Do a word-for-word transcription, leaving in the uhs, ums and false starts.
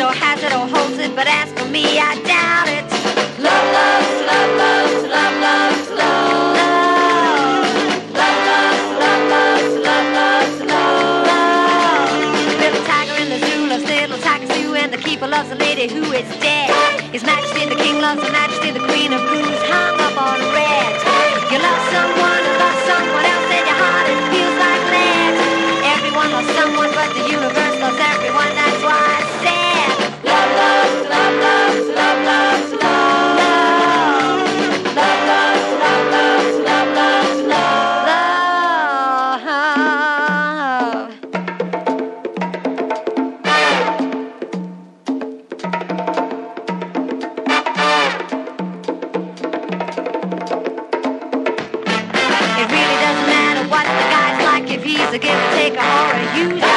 or has it or holds it, but as for me, I doubt it. Love, love, love, love, love, love, love. Love, love, love, love, love, love, love, love. Little tiger in the zoo loves little tiger Sue, and the keeper loves a lady who is dead. His Majesty the King loves Her Majesty the Queen of Blues, hung up on red. You love someone who loves someone else, and your heart it feels like lead. Everyone loves someone, but the universe loves everyone. That's why I said love, love, love, love, love, love, love, love, love, love, love, love, love, love, love. It really doesn't matter what the guy's like, if he's a giver, taker, or a user.